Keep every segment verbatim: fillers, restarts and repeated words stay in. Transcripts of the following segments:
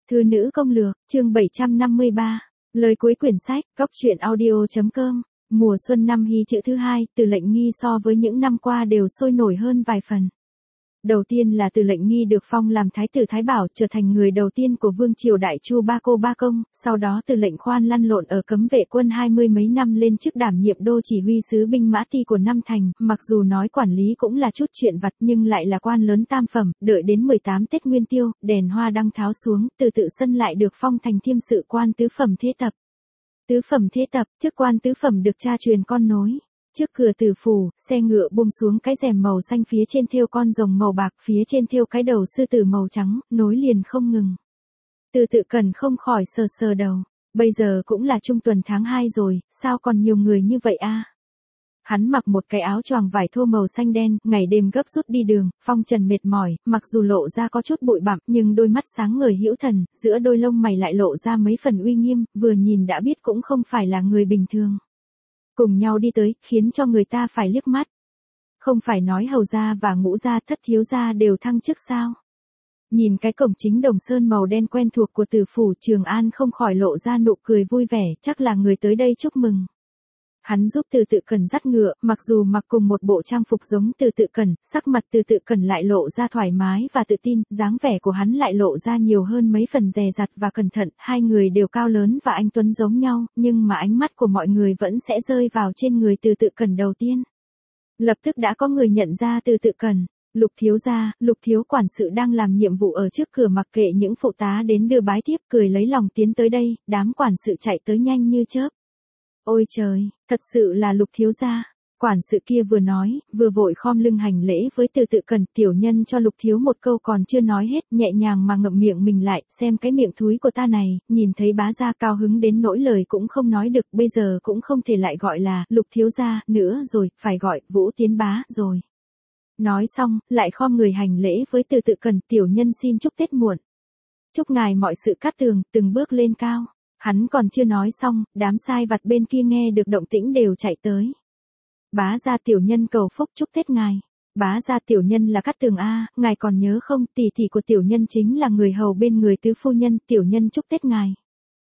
Thư nữ công lược, chương bảy trăm năm mươi ba. Lời cuối quyển sách, góc truyện audio.com. Mùa xuân năm Hy chữ thứ hai, Từ Lệnh Nghi so với những năm qua đều sôi nổi hơn vài phần. Đầu tiên là Từ Lệnh Nghi được phong làm Thái tử Thái Bảo, trở thành người đầu tiên của Vương triều Đại Chu Ba Cô Ba Công, sau đó Từ Lệnh Khoan lăn lộn ở cấm vệ quân hai mươi mấy năm lên chức đảm nhiệm đô chỉ huy sứ binh mã ti của Nam Thành, mặc dù nói quản lý cũng là chút chuyện vặt nhưng lại là quan lớn tam phẩm, đợi đến mười tám Tết Nguyên Tiêu, đèn hoa đăng tháo xuống, Từ Tự Sân lại được phong thành thiêm sự quan tứ phẩm thế tập. Tứ phẩm thế tập, chức quan tứ phẩm được cha truyền con nối. Trước cửa tử phủ, xe ngựa buông xuống cái rèm màu xanh phía trên thêu con rồng màu bạc, phía trên thêu cái đầu sư tử màu trắng, nối liền không ngừng. Từ Tự Cần không khỏi sờ sờ đầu, bây giờ cũng là trung tuần tháng hai rồi, sao còn nhiều người như vậy a? Hắn mặc một cái áo choàng vải thô màu xanh đen, ngày đêm gấp rút đi đường, phong trần mệt mỏi, mặc dù lộ ra có chút bụi bặm, nhưng đôi mắt sáng ngời hữu thần, giữa đôi lông mày lại lộ ra mấy phần uy nghiêm, vừa nhìn đã biết cũng không phải là người bình thường. Cùng nhau đi tới, khiến cho người ta phải liếc mắt. Không phải nói hầu gia và ngũ gia thất thiếu gia đều thăng chức sao? Nhìn cái cổng chính đồng sơn màu đen quen thuộc của tử phủ, Trường An không khỏi lộ ra nụ cười vui vẻ, chắc là người tới đây chúc mừng. Hắn giúp Từ Tự Cần dắt ngựa, mặc dù mặc cùng một bộ trang phục giống Từ Tự Cần, sắc mặt Từ Tự Cần lại lộ ra thoải mái và tự tin, dáng vẻ của hắn lại lộ ra nhiều hơn mấy phần dè dặt và cẩn thận, hai người đều cao lớn và anh tuấn giống nhau, nhưng mà ánh mắt của mọi người vẫn sẽ rơi vào trên người Từ Tự Cần đầu tiên. Lập tức đã có người nhận ra Từ Tự Cần. Lục thiếu gia, Lục thiếu quản sự đang làm nhiệm vụ ở trước cửa, mặc kệ những phụ tá đến đưa bái tiếp, cười lấy lòng tiến tới đây, đám quản sự chạy tới nhanh như chớp. Ôi trời, thật sự là Lục thiếu gia. Quản sự kia vừa nói, vừa vội khom lưng hành lễ với Từ Tự Cần. Tiểu nhân cho Lục thiếu một câu còn chưa nói hết, nhẹ nhàng mà ngậm miệng mình lại, xem cái miệng thúi của ta này, nhìn thấy bá gia cao hứng đến nỗi lời cũng không nói được, bây giờ cũng không thể lại gọi là Lục thiếu gia nữa rồi, phải gọi Vũ Tiến bá rồi. Nói xong, lại khom người hành lễ với Từ Tự Cần. Tiểu nhân xin chúc Tết muộn. Chúc ngài mọi sự cát tường, từng bước lên cao. Hắn còn chưa nói xong, đám sai vặt bên kia nghe được động tĩnh đều chạy tới. Bá gia tiểu nhân cầu phúc chúc Tết ngài. Bá gia tiểu nhân là Cát Tường a, ngài còn nhớ không, tỷ tỷ của tiểu nhân chính là người hầu bên người tứ phu nhân, tiểu nhân chúc Tết ngài.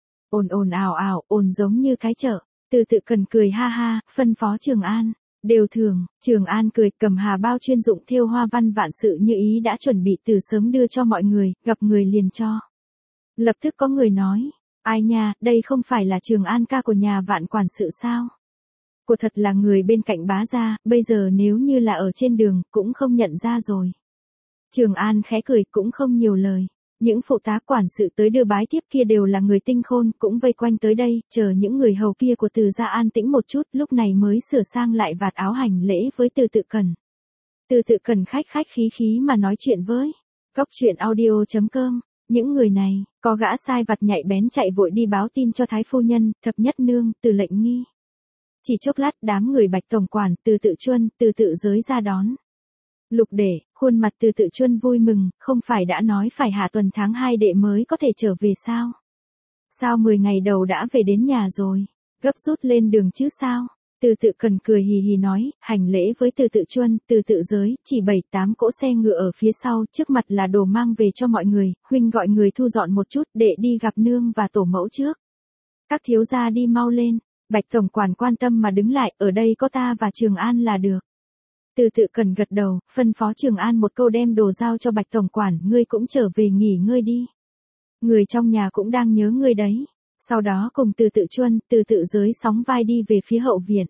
Ồn ồn ào ào, ồn giống như cái chợ. Từ Tự Cần cười ha ha, phân phó Trường An. Đều thường, Trường An cười, cầm hà bao chuyên dụng thêu hoa văn vạn sự như ý đã chuẩn bị từ sớm đưa cho mọi người, gặp người liền cho. Lập tức có người nói, ai nha, đây không phải là Trường An ca của nhà Vạn quản sự sao? Của thật là người bên cạnh bá gia, bây giờ nếu như là ở trên đường, cũng không nhận ra rồi. Trường An khẽ cười, cũng không nhiều lời. Những phụ tá quản sự tới đưa bái tiếp kia đều là người tinh khôn, cũng vây quanh tới đây, chờ những người hầu kia của Từ gia an tĩnh một chút, lúc này mới sửa sang lại vạt áo hành lễ với Từ Tự Cần. Từ Tự Cần khách khách khí khí mà nói chuyện với góc truyện audio.com. Những người này, có gã sai vặt nhạy bén chạy vội đi báo tin cho Thái phu nhân, Thập Nhất nương, Từ Lệnh Nghi. Chỉ chốc lát, đám người Bạch tổng quản, Từ Tự Chuân, Từ Tự Giới ra đón. Lục đệ, khuôn mặt Từ Tự Chuân vui mừng, không phải đã nói phải hạ tuần tháng hai đệ mới có thể trở về sao? Sao mười ngày đầu đã về đến nhà rồi? Gấp rút lên đường chứ sao? Từ Tự Cần cười hì hì nói, hành lễ với Từ Tự Chuân, Từ Tự Giới, chỉ bảy tám cỗ xe ngựa ở phía sau, trước mặt là đồ mang về cho mọi người, huynh gọi người thu dọn một chút, để đi gặp nương và tổ mẫu trước. Các thiếu gia đi mau lên. Bạch tổng quản quan tâm mà đứng lại, ở đây có ta và Trường An là được. Từ Tự Cần gật đầu, phân phó Trường An một câu đem đồ giao cho Bạch tổng quản, ngươi cũng trở về nghỉ ngơi đi. Người trong nhà cũng đang nhớ ngươi đấy. Sau đó cùng Từ Tự Chuân, Từ Tự Giới sóng vai đi về phía hậu viện.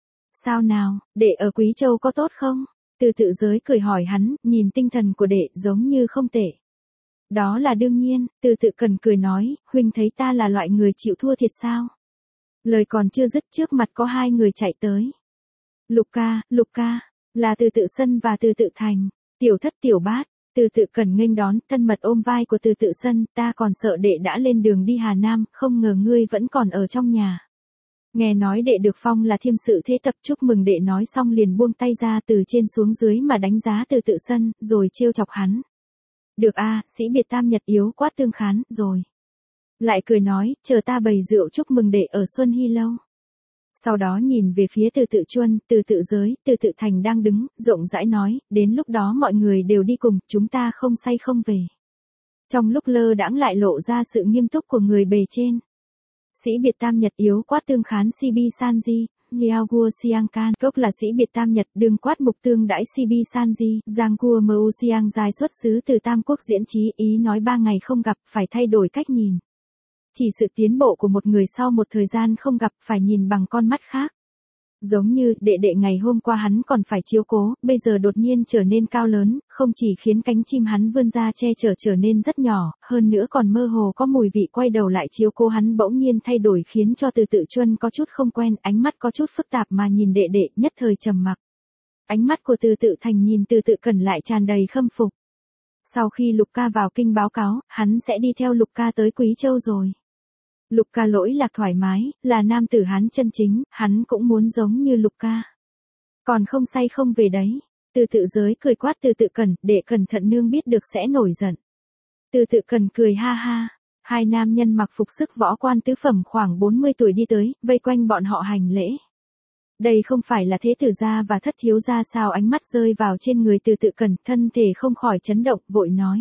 Sao nào, đệ ở Quý Châu có tốt không? Từ Tự Giới cười hỏi hắn, nhìn tinh thần của đệ giống như không tệ. Đó là đương nhiên, Từ Tự Cần cười nói, huynh thấy ta là loại người chịu thua thiệt sao? Lời còn chưa dứt, trước mặt có hai người chạy tới. Lục ca, Lục ca, là Từ Tự Sân và Từ Tự Thành. Tiểu thất tiểu bát, Từ Tự Cần nghênh đón, thân mật ôm vai của Từ Tự Sân, ta còn sợ đệ đã lên đường đi Hà Nam, không ngờ ngươi vẫn còn ở trong nhà. Nghe nói đệ được phong là thiêm sự thế tập, chúc mừng đệ, nói xong liền buông tay ra từ trên xuống dưới mà đánh giá Từ Tự Sân, rồi trêu chọc hắn. Được a, sĩ biệt tam nhật yếu quát tương khán, rồi. Lại cười nói, chờ ta bày rượu chúc mừng đệ ở Xuân Hy Lâu. Sau đó nhìn về phía Từ Tự Chuân, Từ Tự Giới, Từ Tự Thành đang đứng, rộng rãi nói, đến lúc đó mọi người đều đi cùng, chúng ta không say không về. Trong lúc lơ đãng lại lộ ra sự nghiêm túc của người bề trên. Sĩ biệt tam Nhật yếu quát tương khán Sibi Sanji, Miaoguo Siangkan. Cốc là sĩ biệt tam Nhật đương quát mục tương đãi Sibi Sanji, Giang Cua Mu Siang dài xuất xứ từ Tam Quốc diễn trí ý nói ba ngày không gặp phải thay đổi cách nhìn. Chỉ sự tiến bộ của một người sau một thời gian không gặp phải nhìn bằng con mắt khác. Giống như đệ đệ ngày hôm qua hắn còn phải chiếu cố, bây giờ đột nhiên trở nên cao lớn, không chỉ khiến cánh chim hắn vươn ra che chở trở nên rất nhỏ, hơn nữa còn mơ hồ có mùi vị quay đầu lại chiếu cố hắn bỗng nhiên thay đổi khiến cho Từ Tự Chuân có chút không quen, ánh mắt có chút phức tạp mà nhìn đệ đệ, nhất thời trầm mặc. Ánh mắt của Từ Tự Thành nhìn Từ Tự Cẩn lại tràn đầy khâm phục. Sau khi Lục Ca vào kinh báo cáo, hắn sẽ đi theo Lục Ca tới Quý Châu rồi. Lục Ca lỗi lạc thoải mái, là nam tử hắn chân chính, hắn cũng muốn giống như Lục Ca. Còn không say không về đấy. Từ Tự Giới cười quát Từ Tự Cẩn, để cẩn thận nương biết được sẽ nổi giận. Từ Tự Cẩn cười ha ha. Hai nam nhân mặc phục sức võ quan tứ phẩm khoảng bốn mươi tuổi đi tới, vây quanh bọn họ hành lễ. Đây không phải là Thế tử gia và Thất thiếu gia sao? Ánh mắt rơi vào trên người Từ Tự Cẩn, thân thể không khỏi chấn động, vội nói.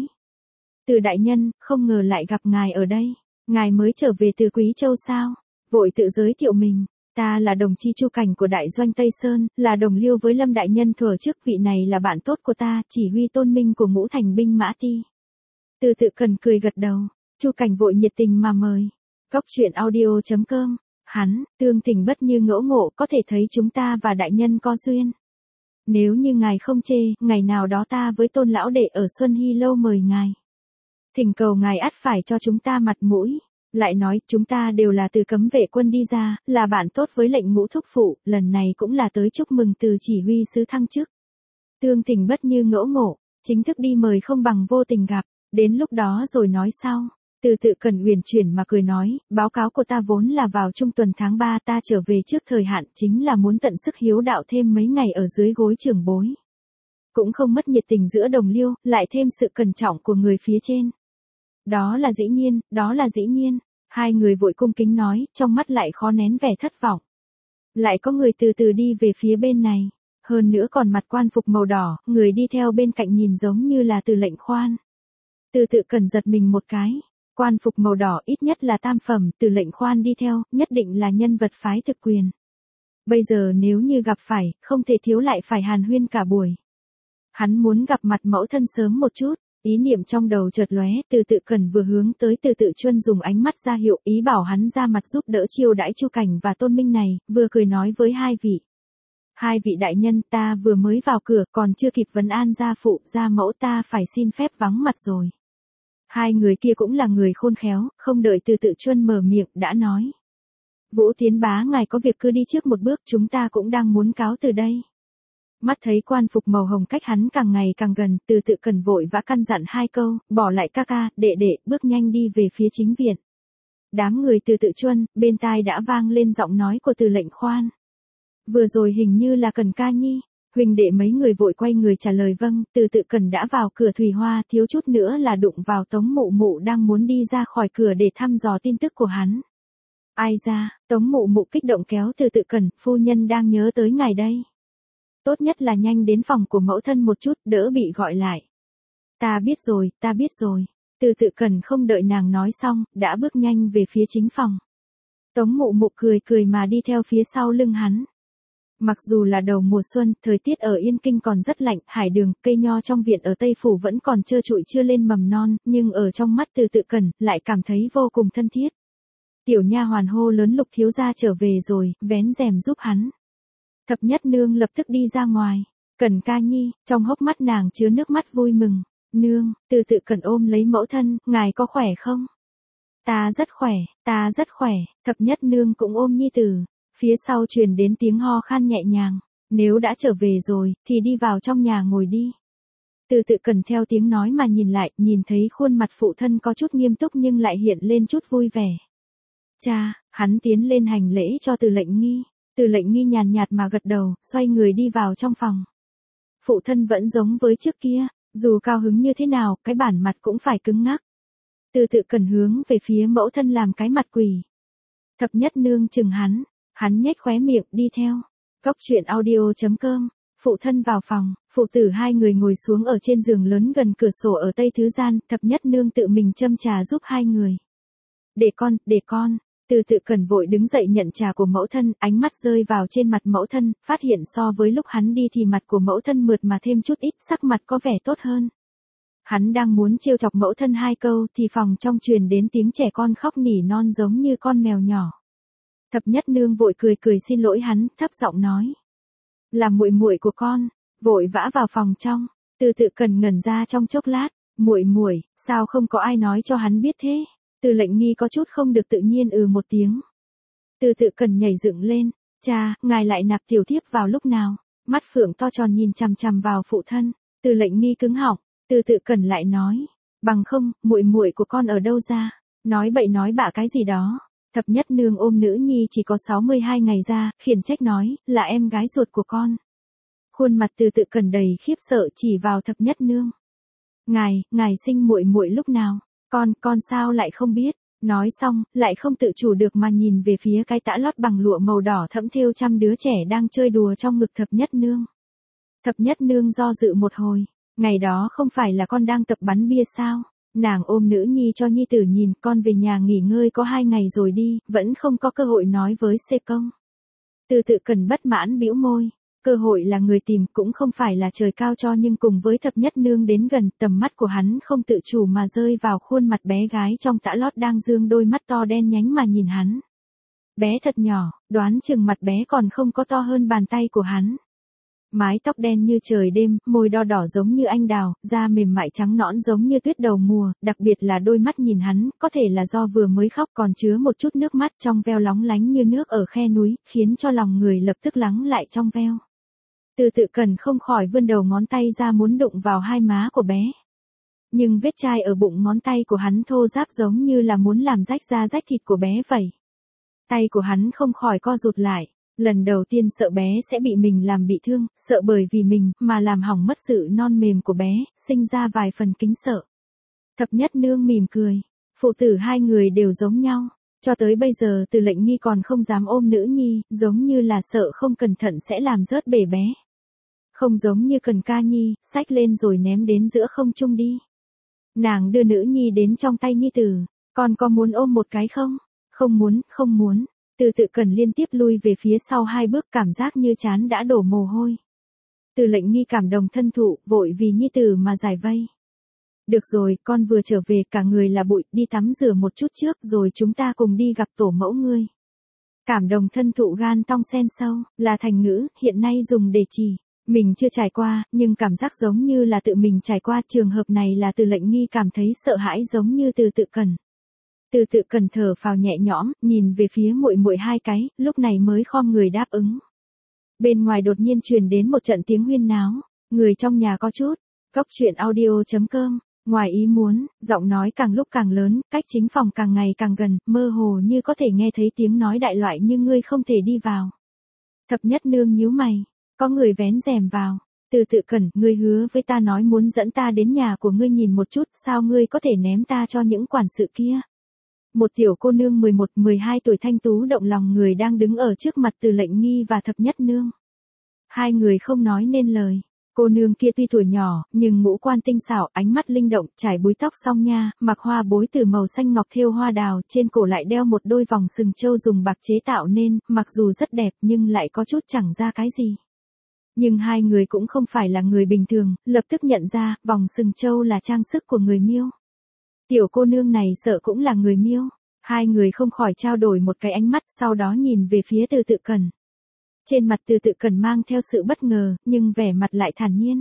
Từ đại nhân, không ngờ lại gặp ngài ở đây. Ngài mới trở về từ Quý Châu sao? Vội tự giới thiệu mình. Ta là đồng chi Chu Cảnh của đại doanh Tây Sơn, là đồng liêu với Lâm đại nhân thuở trước, vị này là bạn tốt của ta, chỉ huy tôn minh của ngũ thành binh mã ti. Từ Tự Cẩn cười gật đầu. Chu Cảnh vội nhiệt tình mà mời. Cốc truyện audio chấm com. Hắn, tương tình bất như ngẫu ngộ, có thể thấy chúng ta và đại nhân có duyên. Nếu như ngài không chê, ngày nào đó ta với Tôn lão đệ ở Xuân Hy lâu mời ngài. Thỉnh cầu ngài ắt phải cho chúng ta mặt mũi. Lại nói, chúng ta đều là từ cấm vệ quân đi ra, là bạn tốt với lệnh Ngũ thúc phụ, lần này cũng là tới chúc mừng từ chỉ huy sứ thăng chức. Tương tình bất như ngẫu ngộ, chính thức đi mời không bằng vô tình gặp, đến lúc đó rồi nói sau. Từ Tự Cẩn uyển chuyển mà cười nói, báo cáo của ta vốn là vào trung tuần tháng ba ta trở về trước thời hạn, chính là muốn tận sức hiếu đạo thêm mấy ngày ở dưới gối trưởng bối. Cũng không mất nhiệt tình giữa đồng liêu, lại thêm sự cẩn trọng của người phía trên. Đó là dĩ nhiên, đó là dĩ nhiên. Hai người vội cung kính nói, trong mắt lại khó nén vẻ thất vọng. Lại có người từ từ đi về phía bên này. Hơn nữa còn mặc quan phục màu đỏ, người đi theo bên cạnh nhìn giống như là Từ lệnh khoan. Từ Tự Cẩn giật mình một cái. Quan phục màu đỏ ít nhất là tam phẩm, Từ lệnh khoan đi theo, nhất định là nhân vật phái thực quyền. Bây giờ nếu như gặp phải, không thể thiếu lại phải hàn huyên cả buổi. Hắn muốn gặp mặt mẫu thân sớm một chút. Ý niệm trong đầu chợt lóe, Từ Tự Cẩn vừa hướng tới Từ Tự Chuân dùng ánh mắt ra hiệu ý bảo hắn ra mặt giúp đỡ chiêu đãi Chu Cảnh và Tôn Minh này, vừa cười nói với hai vị. Hai vị đại nhân, ta vừa mới vào cửa, còn chưa kịp vấn an gia phụ, gia mẫu, ta phải xin phép vắng mặt rồi. Hai người kia cũng là người khôn khéo, không đợi Từ Tự Chuân mở miệng, đã nói. Vũ Tiến bá ngài có việc cứ đi trước một bước, chúng ta cũng đang muốn cáo từ đây. Mắt thấy quan phục màu hồng cách hắn càng ngày càng gần, Từ Tự Cẩn vội vã căn dặn hai câu, bỏ lại ca ca, đệ đệ, bước nhanh đi về phía chính viện. Đám người Từ Tự Chuân, bên tai đã vang lên giọng nói của Từ lệnh khoan. Vừa rồi hình như là Cẩn ca nhi, huynh đệ mấy người vội quay người trả lời vâng, Từ Tự Cẩn đã vào cửa thủy hoa, thiếu chút nữa là đụng vào Tống Mụ Mụ đang muốn đi ra khỏi cửa để thăm dò tin tức của hắn. Ai ra, Tống Mụ Mụ kích động kéo Từ Tự Cẩn, phu nhân đang nhớ tới ngài đây. Tốt nhất là nhanh đến phòng của mẫu thân một chút, đỡ bị gọi lại. Ta biết rồi, ta biết rồi. Từ Tự Cẩn không đợi nàng nói xong, đã bước nhanh về phía chính phòng. Tống Mụ Mụ cười cười mà đi theo phía sau lưng hắn. Mặc dù là đầu mùa xuân, thời tiết ở Yên Kinh còn rất lạnh, hải đường, cây nho trong viện ở Tây Phủ vẫn còn trơ trụi chưa lên mầm non, nhưng ở trong mắt Từ Tự Cẩn, lại cảm thấy vô cùng thân thiết. Tiểu nha hoàn hô lớn Lục thiếu gia trở về rồi, vén rèm giúp hắn. Thập Nhất nương lập tức đi ra ngoài. Cẩn ca nhi, trong hốc mắt nàng chứa nước mắt vui mừng. Nương, Từ Tự Cẩn ôm lấy mẫu thân, ngài có khỏe không? Ta rất khỏe, ta rất khỏe. Thập Nhất nương cũng ôm nhi tử. Phía sau truyền đến tiếng ho khan nhẹ nhàng. Nếu đã trở về rồi, thì đi vào trong nhà ngồi đi. Từ Tự Cẩn theo tiếng nói mà nhìn lại, nhìn thấy khuôn mặt phụ thân có chút nghiêm túc nhưng lại hiện lên chút vui vẻ. Cha, hắn tiến lên hành lễ cho Từ lệnh nghi. Từ lệnh nghi nhàn nhạt mà gật đầu, xoay người đi vào trong phòng. Phụ thân vẫn giống với trước kia, dù cao hứng như thế nào, cái bản mặt cũng phải cứng ngắc. Từ Tự Cẩn hướng về phía mẫu thân làm cái mặt quỷ. Thập Nhất nương chừng hắn, hắn nhếch khóe miệng đi theo. Cốc truyện audio chấm com Phụ thân vào phòng, phụ tử hai người ngồi xuống ở trên giường lớn gần cửa sổ ở tây thứ gian, thập nhất nương tự mình châm trà giúp hai người. Để con, để con. Từ Tự Cẩn vội đứng dậy nhận trà của mẫu thân, ánh mắt rơi vào trên mặt mẫu thân, phát hiện so với lúc hắn đi thì mặt của mẫu thân mượt mà thêm chút ít, sắc mặt có vẻ tốt hơn. Hắn đang muốn trêu chọc mẫu thân hai câu thì phòng trong truyền đến tiếng trẻ con khóc nỉ non giống như con mèo nhỏ. Thập nhất nương vội cười cười xin lỗi hắn, thấp giọng nói. Là muội muội của con, vội vã vào phòng trong. Từ Tự Cẩn ngẩn ra trong chốc lát, muội muội, sao không có ai nói cho hắn biết thế? Từ Lệnh Nghi có chút không được tự nhiên ừ một tiếng. Từ Tự Cẩn nhảy dựng lên, cha, ngài lại nạp tiểu thiếp vào lúc nào? Mắt phượng to tròn nhìn chằm chằm vào phụ thân. Từ Lệnh Nghi cứng họng, Từ Tự Cẩn lại nói, bằng không, muội muội của con ở đâu ra? Nói bậy nói bạ cái gì đó. Thập nhất nương ôm nữ nhi chỉ có sáu mươi hai ngày ra, khiển trách nói, là em gái ruột của con. Khuôn mặt Từ Tự Cẩn đầy khiếp sợ chỉ vào thập nhất nương. Ngài, ngài sinh muội muội lúc nào? Con, con sao lại không biết? Nói xong, lại không tự chủ được mà nhìn về phía cái tã lót bằng lụa màu đỏ thẫm thêu trăm đứa trẻ đang chơi đùa trong ngực thập nhất nương. Thập nhất nương do dự một hồi, ngày đó không phải là con đang tập bắn bia sao? Nàng ôm nữ nhi cho nhi tử nhìn, con về nhà nghỉ ngơi có hai ngày rồi đi, vẫn không có cơ hội nói với Xê Công. Từ Tự Cẩn bất mãn bĩu môi, cơ hội là người tìm cũng không phải là trời cao cho, nhưng cùng với thập nhất nương đến gần, tầm mắt của hắn không tự chủ mà rơi vào khuôn mặt bé gái trong tã lót đang dương đôi mắt to đen nhánh mà nhìn hắn. Bé thật nhỏ, đoán chừng mặt bé còn không có to hơn bàn tay của hắn. Mái tóc đen như trời đêm, môi đo đỏ giống như anh đào, da mềm mại trắng nõn giống như tuyết đầu mùa, đặc biệt là đôi mắt nhìn hắn, có thể là do vừa mới khóc còn chứa một chút nước mắt trong veo lóng lánh như nước ở khe núi, khiến cho lòng người lập tức lắng lại trong veo. Từ Tự Cẩn không khỏi vươn đầu ngón tay ra muốn đụng vào hai má của bé. Nhưng vết chai ở bụng ngón tay của hắn thô ráp giống như là muốn làm rách da rách thịt của bé vậy. Tay của hắn không khỏi co rụt lại. Lần đầu tiên sợ bé sẽ bị mình làm bị thương, sợ bởi vì mình mà làm hỏng mất sự non mềm của bé, sinh ra vài phần kính sợ. Thập nhất nương mỉm cười, phụ tử hai người đều giống nhau, cho tới bây giờ Từ Lệnh Nghi còn không dám ôm nữ nhi, giống như là sợ không cẩn thận sẽ làm rớt bể bé. Không giống như Cần Ca Nhi, xách lên rồi ném đến giữa không trung đi. Nàng đưa nữ nhi đến trong tay nhi tử, con có muốn ôm một cái không? Không muốn, không muốn. Từ Tự Cẩn liên tiếp lui về phía sau hai bước, cảm giác như trán đã đổ mồ hôi. Từ Lệnh Nghi cảm động thân thụ, vội vì nhi tử mà giải vây. Được rồi, con vừa trở về, cả người là bụi, đi tắm rửa một chút trước rồi chúng ta cùng đi gặp tổ mẫu ngươi. Cảm động thân thụ gan tong sen sâu, là thành ngữ, hiện nay dùng để chỉ. Mình chưa trải qua, nhưng cảm giác giống như là tự mình trải qua, trường hợp này là Từ Lệnh Nghi cảm thấy sợ hãi giống như Từ Tự Cẩn. Từ Tự Cẩn thở phào nhẹ nhõm, nhìn về phía muội muội hai cái, lúc này mới khom người đáp ứng. Bên ngoài đột nhiên truyền đến một trận tiếng huyên náo, người trong nhà có chút. Cốc truyện audio chấm com, ngoài ý muốn, giọng nói càng lúc càng lớn, cách chính phòng càng ngày càng gần, mơ hồ như có thể nghe thấy tiếng nói đại loại nhưng ngươi không thể đi vào. Thập nhất nương nhíu mày, có người vén rèm vào. Từ Tự Cẩn, ngươi hứa với ta nói muốn dẫn ta đến nhà của ngươi nhìn một chút, sao ngươi có thể ném ta cho những quản sự kia? Một tiểu cô nương mười một mười hai tuổi thanh tú động lòng người đang đứng ở trước mặt Từ Lệnh Nghi và thập nhất nương. Hai người không nói nên lời. Cô nương kia tuy tuổi nhỏ, nhưng ngũ quan tinh xảo, ánh mắt linh động, trải búi tóc song nha, mặc hoa bối từ màu xanh ngọc thêu hoa đào, trên cổ lại đeo một đôi vòng sừng châu dùng bạc chế tạo nên, mặc dù rất đẹp nhưng lại có chút chẳng ra cái gì. Nhưng hai người cũng không phải là người bình thường, lập tức nhận ra, vòng sừng châu là trang sức của người Miêu. Tiểu cô nương này sợ cũng là người Miêu. Hai người không khỏi trao đổi một cái ánh mắt, sau đó nhìn về phía Từ Tự Cẩn. Trên mặt Từ Tự Cẩn mang theo sự bất ngờ, nhưng vẻ mặt lại thản nhiên.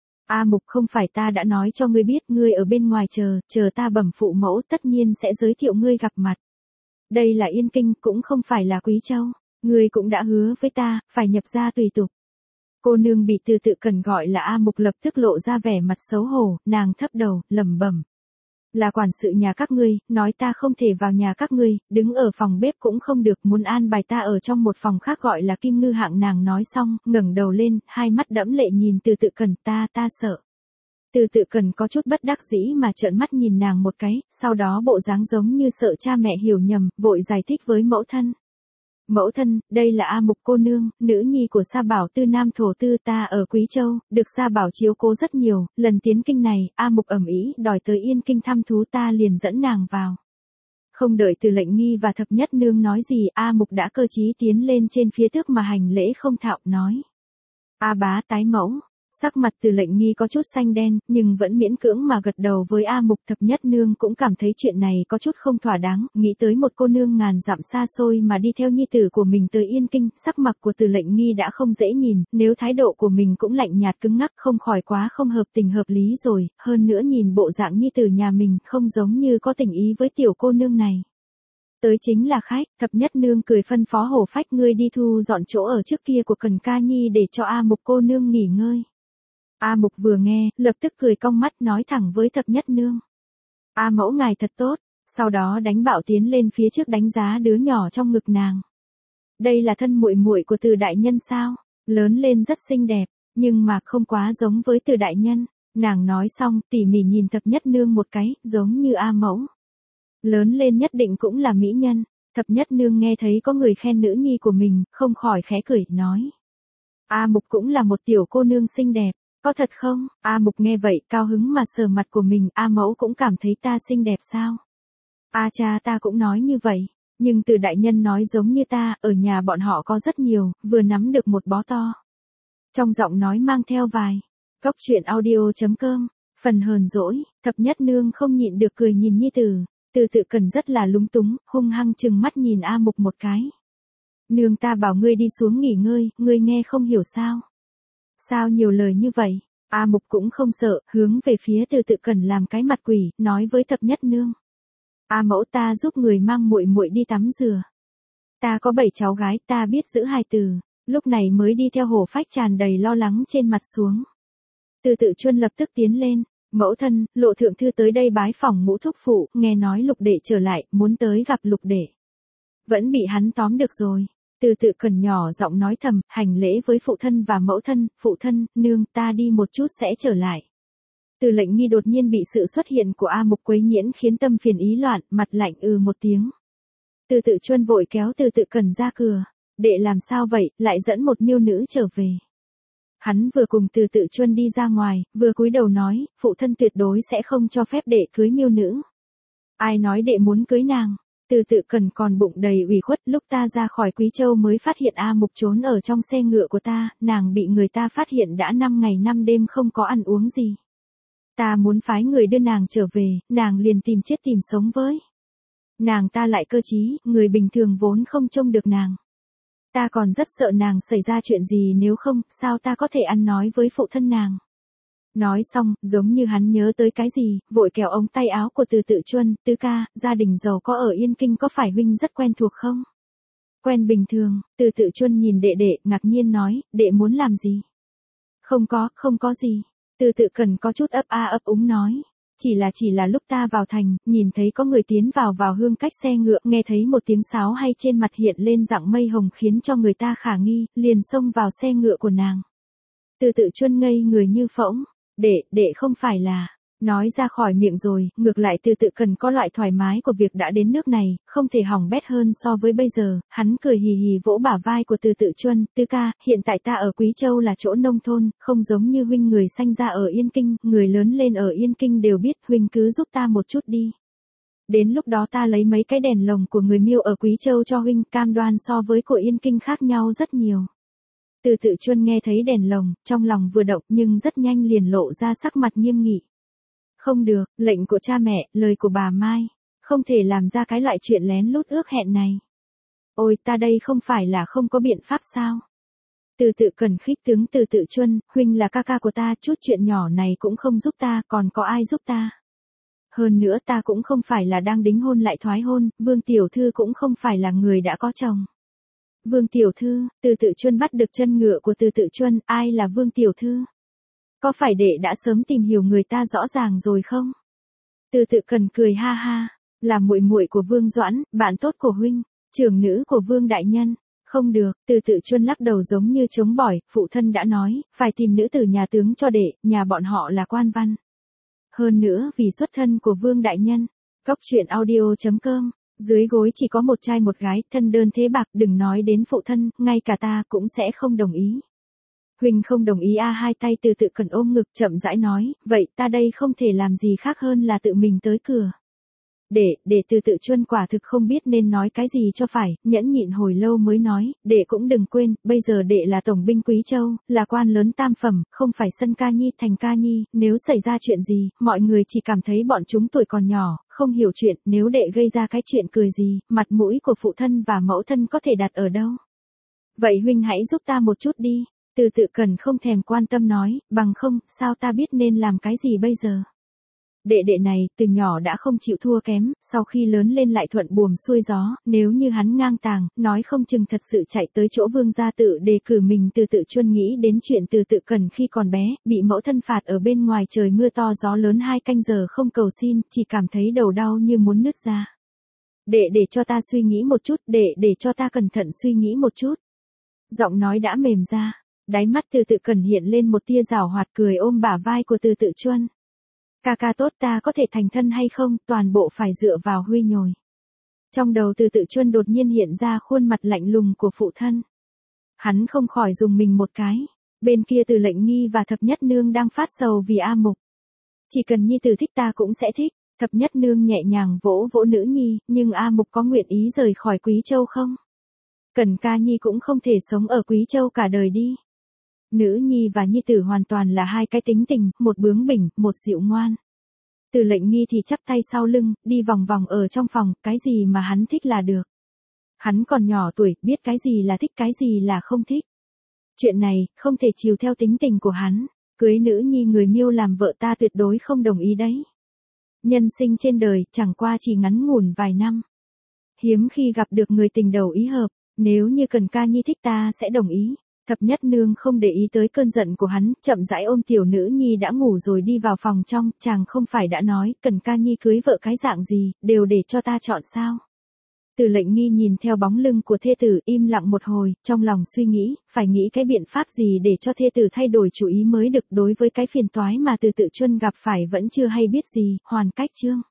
A Mục, không phải ta đã nói cho ngươi biết, ngươi ở bên ngoài chờ, chờ ta bẩm phụ mẫu, tất nhiên sẽ giới thiệu ngươi gặp mặt. Đây là Yên Kinh, cũng không phải là Quý Châu. Ngươi cũng đã hứa với ta, phải nhập gia tùy tục. Cô nương bị Từ Tự Cẩn gọi là A Mục lập tức lộ ra vẻ mặt xấu hổ, nàng thấp đầu, lẩm bẩm. Là quản sự nhà các ngươi, nói ta không thể vào nhà các ngươi, đứng ở phòng bếp cũng không được, muốn an bài ta ở trong một phòng khác gọi là Kim Ngư hạng. Nàng nói xong, ngẩng đầu lên, hai mắt đẫm lệ nhìn Từ Tự Cẩn, ta ta sợ. Từ Tự Cẩn có chút bất đắc dĩ mà trợn mắt nhìn nàng một cái, sau đó bộ dáng giống như sợ cha mẹ hiểu nhầm, vội giải thích với mẫu thân. Mẫu thân, đây là A Mục cô nương, nữ nhi của Sa Bảo Tư Nam thổ tư ta ở Quý Châu, được Sa Bảo chiếu cố rất nhiều, lần tiến kinh này, A Mục ầm ĩ đòi tới Yên Kinh thăm thú ta liền dẫn nàng vào. Không đợi Từ Lệnh Nghi và Thập Nhất Nương nói gì, A Mục đã cơ trí tiến lên trên phía trước mà hành lễ không thạo, nói. A bá tái mẫu. Sắc mặt Từ Lệnh Nghi có chút xanh đen, nhưng vẫn miễn cưỡng mà gật đầu với A Mục. Thập Nhất Nương cũng cảm thấy chuyện này có chút không thỏa đáng, nghĩ tới một cô nương ngàn dặm xa xôi mà đi theo nhi tử của mình tới Yên Kinh, sắc mặt của Từ Lệnh Nghi đã không dễ nhìn, nếu thái độ của mình cũng lạnh nhạt cứng ngắc không khỏi quá không hợp tình hợp lý rồi, hơn nữa nhìn bộ dạng nhi tử nhà mình không giống như có tình ý với tiểu cô nương này. Tới chính là khách, Thập Nhất Nương cười phân phó Hổ Phách ngươi đi thu dọn chỗ ở trước kia của Cần Ca Nhi để cho A Mục cô nương nghỉ ngơi. A Mục vừa nghe, lập tức cười cong mắt nói thẳng với Thập Nhất Nương. A mẫu ngài thật tốt, sau đó đánh bạo tiến lên phía trước đánh giá đứa nhỏ trong ngực nàng. Đây là thân muội muội của Từ đại nhân sao, lớn lên rất xinh đẹp, nhưng mà không quá giống với Từ đại nhân. Nàng nói xong tỉ mỉ nhìn Thập Nhất Nương một cái, giống như A mẫu. Lớn lên nhất định cũng là mỹ nhân. Thập Nhất Nương nghe thấy có người khen nữ nhi của mình, không khỏi khẽ cười, nói. A Mục cũng là một tiểu cô nương xinh đẹp. Có thật không? A Mục nghe vậy, cao hứng mà sờ mặt của mình, A mẫu cũng cảm thấy ta xinh đẹp sao? A cha ta cũng nói như vậy, nhưng Từ đại nhân nói giống như ta, ở nhà bọn họ có rất nhiều, vừa nắm được một bó to. Trong giọng nói mang theo vài. Cốc truyện audio chấm com, phần hờn dỗi, Thập Nhất Nương không nhịn được cười nhìn nhi tử, Từ Tự Cần rất là lúng túng, hung hăng chừng mắt nhìn A Mục một cái. Nương ta bảo ngươi đi xuống nghỉ ngơi, ngươi nghe không hiểu sao? Sao nhiều lời như vậy? A Mục cũng không sợ, hướng về phía Từ Tự Cần làm cái mặt quỷ, nói với Thập Nhất Nương. A mẫu ta giúp người mang muội muội đi tắm rửa. Ta có bảy cháu gái, ta biết giữ hài từ. Lúc này mới đi theo Hổ Phách tràn đầy lo lắng trên mặt xuống. Từ Tự Chuân lập tức tiến lên. Mẫu thân, Lộ thượng thư tới đây bái phỏng Ngũ thúc phụ, nghe nói Lục đệ trở lại, muốn tới gặp Lục đệ. Vẫn bị hắn tóm được rồi. Từ Tự Cần nhỏ giọng nói thầm, hành lễ với phụ thân và mẫu thân, phụ thân, nương, ta đi một chút sẽ trở lại. Từ Lệnh Nghi đột nhiên bị sự xuất hiện của A Mục quấy nhiễu khiến tâm phiền ý loạn, mặt lạnh ừ một tiếng. Từ Tự Chuân vội kéo Từ Tự Cần ra cửa, đệ làm sao vậy, lại dẫn một miêu nữ trở về. Hắn vừa cùng Từ Tự Chuân đi ra ngoài, vừa cúi đầu nói, phụ thân tuyệt đối sẽ không cho phép đệ cưới miêu nữ. Ai nói đệ muốn cưới nàng? Từ Tự Cần còn bụng đầy ủy khuất, lúc ta ra khỏi Quý Châu mới phát hiện A Mục trốn ở trong xe ngựa của ta, nàng bị người ta phát hiện đã năm ngày năm đêm không có ăn uống gì. Ta muốn phái người đưa nàng trở về, nàng liền tìm chết tìm sống với. Nàng ta lại cơ trí, người bình thường vốn không trông được nàng. Ta còn rất sợ nàng xảy ra chuyện gì nếu không, sao ta có thể ăn nói với phụ thân nàng. Nói xong, giống như hắn nhớ tới cái gì, vội kéo ống tay áo của Từ Tự Chuân, tứ ca, gia đình giàu có ở Yên Kinh có phải huynh rất quen thuộc không? Quen bình thường, Từ Tự Chuân nhìn đệ đệ, ngạc nhiên nói, đệ muốn làm gì? Không có, không có gì. Từ Tự Cần có chút ấp a ấp úng nói. Chỉ là chỉ là lúc ta vào thành, nhìn thấy có người tiến vào vào hương cách xe ngựa, nghe thấy một tiếng sáo hay trên mặt hiện lên dạng mây hồng khiến cho người ta khả nghi, liền xông vào xe ngựa của nàng. Từ Tự Chuân ngây người như phỗng. Đệ, đệ không phải là, nói ra khỏi miệng rồi, ngược lại Từ Tự Cần có loại thoải mái của việc đã đến nước này, không thể hỏng bét hơn so với bây giờ, hắn cười hì hì vỗ bả vai của Từ Tự Chuân, tứ ca, hiện tại ta ở Quý Châu là chỗ nông thôn, không giống như huynh người sanh ra ở Yên Kinh, người lớn lên ở Yên Kinh đều biết, huynh cứ giúp ta một chút đi. Đến lúc đó ta lấy mấy cái đèn lồng của người Miêu ở Quý Châu cho huynh, cam đoan so với của Yên Kinh khác nhau rất nhiều. Từ Tự Chuân nghe thấy đèn lồng, trong lòng vừa động nhưng rất nhanh liền lộ ra sắc mặt nghiêm nghị. Không được, lệnh của cha mẹ, lời của bà Mai, không thể làm ra cái loại chuyện lén lút ước hẹn này. Ôi, ta đây không phải là không có biện pháp sao? Từ Tự Cần khích tướng Từ Tự Chuân, huynh là ca ca của ta, chút chuyện nhỏ này cũng không giúp ta, còn có ai giúp ta? Hơn nữa ta cũng không phải là đang đính hôn lại thoái hôn, Vương tiểu thư cũng không phải là người đã có chồng. Vương tiểu thư, Từ Tự Chuân bắt được chân ngựa của Từ Tự Chuân, ai là Vương tiểu thư? Có phải đệ đã sớm tìm hiểu người ta rõ ràng rồi không? Từ Tự Cần cười ha ha, là muội muội của Vương Doãn, bạn tốt của huynh, trưởng nữ của Vương đại nhân. Không được, Từ Tự Chuân lắc đầu giống như chống bỏi, phụ thân đã nói, phải tìm nữ tử nhà tướng cho đệ, nhà bọn họ là quan văn. Hơn nữa vì xuất thân của Vương đại nhân. Cốc truyện audio chấm com Dưới gối chỉ có một trai một gái, thân đơn thế bạc, đừng nói đến phụ thân, ngay cả ta cũng sẽ không đồng ý. Huynh không đồng ý a hai tay Từ Tự Cẩn ôm ngực chậm rãi nói, vậy ta đây không thể làm gì khác hơn là tự mình tới cửa. Đệ, đệ Từ Tự Chuân quả thực không biết nên nói cái gì cho phải, nhẫn nhịn hồi lâu mới nói, đệ cũng đừng quên, bây giờ đệ là tổng binh Quý Châu, là quan lớn tam phẩm, không phải sân ca nhi thành ca nhi, nếu xảy ra chuyện gì, mọi người chỉ cảm thấy bọn chúng tuổi còn nhỏ, không hiểu chuyện, nếu đệ gây ra cái chuyện cười gì, mặt mũi của phụ thân và mẫu thân có thể đặt ở đâu. Vậy huynh hãy giúp ta một chút đi. Từ Tự Cẩn không thèm quan tâm nói, bằng không, sao ta biết nên làm cái gì bây giờ. Đệ đệ này, từ nhỏ đã không chịu thua kém, sau khi lớn lên lại thuận buồm xuôi gió, nếu như hắn ngang tàng, nói không chừng thật sự chạy tới chỗ vương gia tự đề cử mình. Từ Tự Chuân nghĩ đến chuyện Từ Tự Cẩn khi còn bé, bị mẫu thân phạt ở bên ngoài trời mưa to gió lớn hai canh giờ không cầu xin, chỉ cảm thấy đầu đau như muốn nứt ra. Đệ để cho ta suy nghĩ một chút, đệ để cho ta cẩn thận suy nghĩ một chút. Giọng nói đã mềm ra, đáy mắt Từ Tự Cẩn hiện lên một tia giảo hoạt, cười ôm bả vai của Từ Tự Chuân. Ca ca tốt, ta có thể thành thân hay không, toàn bộ phải dựa vào Huy nhồi. Trong đầu Từ Tự Chuân đột nhiên hiện ra khuôn mặt lạnh lùng của phụ thân. Hắn không khỏi dùng mình một cái. Bên kia Từ Lệnh Nghi và Thập Nhất Nương đang phát sầu vì A Mục. Chỉ cần nhi tử thích ta cũng sẽ thích. Thập Nhất Nương nhẹ nhàng vỗ vỗ nữ nhi, nhưng A Mục có nguyện ý rời khỏi Quý Châu không? Cẩn ca nhi cũng không thể sống ở Quý Châu cả đời đi. Nữ nhi và nhi tử hoàn toàn là hai cái tính tình, một bướng bỉnh, một dịu ngoan. Từ Lệnh Nghi thì chắp tay sau lưng, đi vòng vòng ở trong phòng, cái gì mà hắn thích là được. Hắn còn nhỏ tuổi, biết cái gì là thích cái gì là không thích. Chuyện này, không thể chiều theo tính tình của hắn, cưới nữ nhi người Miêu làm vợ ta tuyệt đối không đồng ý đấy. Nhân sinh trên đời, chẳng qua chỉ ngắn ngủn vài năm. Hiếm khi gặp được người tình đầu ý hợp, nếu như Cần ca nhi thích ta sẽ đồng ý. Thập Nhất Nương không để ý tới cơn giận của hắn, chậm rãi ôm tiểu nữ nhi đã ngủ rồi đi vào phòng trong, chàng không phải đã nói, Cần ca nhi cưới vợ cái dạng gì, đều để cho ta chọn sao. Từ Lệnh Nghi nhìn theo bóng lưng của thê tử, im lặng một hồi, trong lòng suy nghĩ, phải nghĩ cái biện pháp gì để cho thê tử thay đổi chủ ý mới được. Đối với cái phiền toái mà Từ Tự Chuân gặp phải vẫn chưa hay biết gì, hoàn cách chương.